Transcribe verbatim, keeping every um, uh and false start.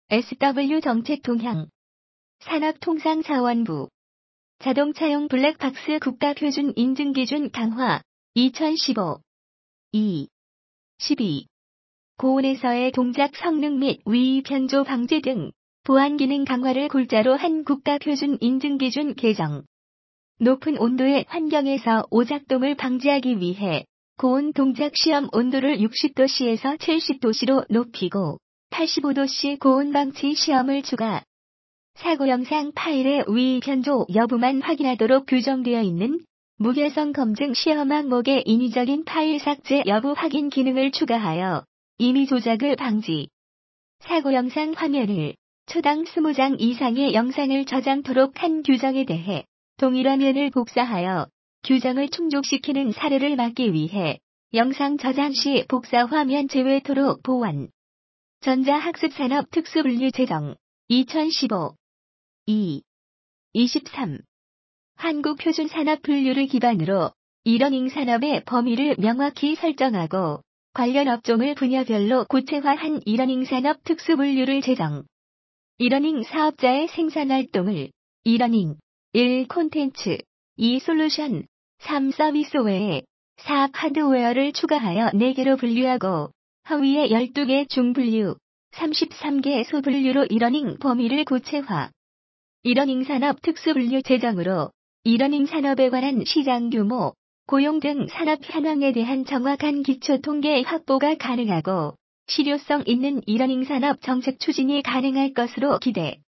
에스더블유 정책 동향. 산업통상자원부. 자동차용 블랙박스 국가표준 인증기준 강화. 이천십오. 이. 십이. 고온에서의 동작 성능 및 위의 변조 방지 등 보안 기능 강화를 골자로 한 국가표준 인증기준 개정. 높은 온도의 환경에서 오작동을 방지하기 위해 고온 동작 시험 온도를 육십 도씨에서 칠십 도씨로 높이고 팔십오 도씨 고온 방치 시험을 추가. 사고 영상 파일의 위의 변조 여부만 확인하도록 규정되어 있는 무결성 검증 시험 항목의 인위적인 파일 삭제 여부 확인 기능을 추가하여 임의 조작을 방지. 사고 영상 화면을 초당 이십 장 이상의 영상을 저장토록 한 규정에 대해 동일 화면을 복사하여 규정을 충족시키는 사례를 막기 위해 영상 저장 시 복사 화면 제외토록 보완. 전자학습산업 특수분류 제정. 이천십오. 이. 이십삼. 한국표준산업 분류를 기반으로 이러닝 산업의 범위를 명확히 설정하고 관련 업종을 분야별로 구체화한 이러닝 산업 특수분류를 제정. 이러닝 사업자의 생산활동을 이러닝 일. 콘텐츠 이. 솔루션 삼. 서비스 외에 사업 하드웨어를 추가하여 네 개로 분류하고 하위의 열두 개 중분류, 삼십삼 개 소분류로 이러닝 범위를 구체화. 이러닝 산업 특수분류 제정으로 이러닝 산업에 관한 시장 규모, 고용 등 산업 현황에 대한 정확한 기초 통계 확보가 가능하고 실효성 있는 이러닝 산업 정책 추진이 가능할 것으로 기대.